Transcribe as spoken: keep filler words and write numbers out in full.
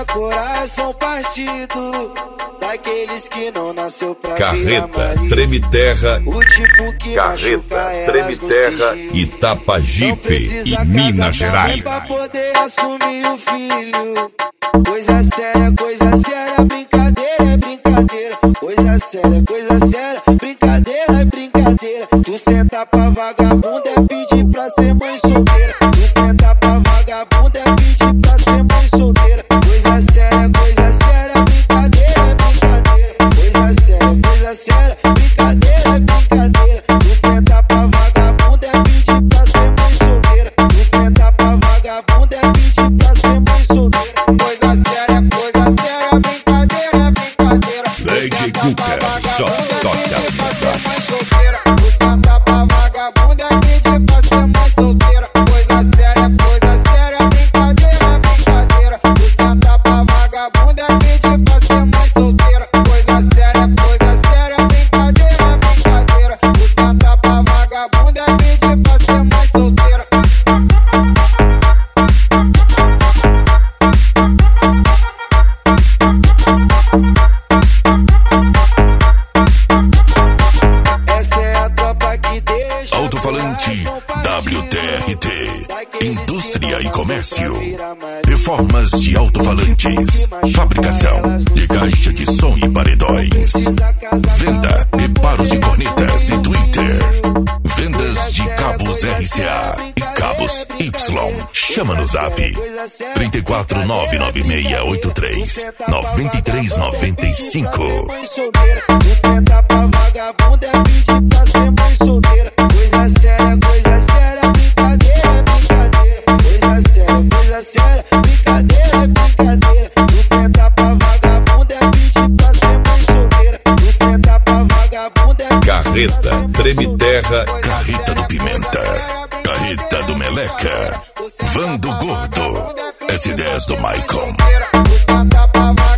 deixa coração partido. Daqueles que não nasceu pra Carreta, Treme Terra, o tipo que Carreta, Treme Terra, Itapajipe e Minas Gerais. Pra poder assumir o filho. Coisa séria, coisa séria, brincadeira é brincadeira. Coisa séria, coisa séria, brincadeira é brincadeira. Tu senta pra vagabunda é pedir pra ser mãe solteira. Tu senta pra vagabunda é pedir pra ser mãe solteira. Coisa séria, coisa séria, brincadeira é brincadeira. Coisa séria, coisa séria, brincadeira é brincadeira. Tu senta pra vagabunda é pedir pra ser mãe solteira. Tu senta pra vagabunda é pedir pra ser mãe solteira. Coisa séria, coisa séria, brincadeira é brincadeira. Lady Cooper, só toca as verdades. Tu senta pra vagabunda é pedir pra ser mãe solteira. Coisa séria, coisa séria, brincadeira é brincadeira. Tu senta pra vagabunda é pedir pra ser mãe solteira. Coisa séria, coisa séria, brincadeira é brincadeira. Tu senta pra vagabunda é pedir pra ser mãe solteira. Essa é a tropa que deixa Alto-falante W T R T, Indústria e Comércio, reformas de alto-falantes, fabricação de caixa de som e paredões, venda, reparos de cornetas e Twitter, vendas de cabos R C A e cabos Y. Chama no zap trinta e quatro nove nove seis oito três nove três nove cinco. Tu senta pra vagabunda é pedir pra ser mãe solteira. Coisa séria, coisa séria, brincadeira é brincadeira. Coisa séria, coisa séria, brincadeira é brincadeira. Tu senta pra vagabunda é pedir pra ser mãe solteira. Tu senta pra vagabunda é Carreta, Treme Terra, Carreta do Pimenta, Carreta do Meleca, Van do Gordo, S dez do Maicon. Tu senta pra vagabunda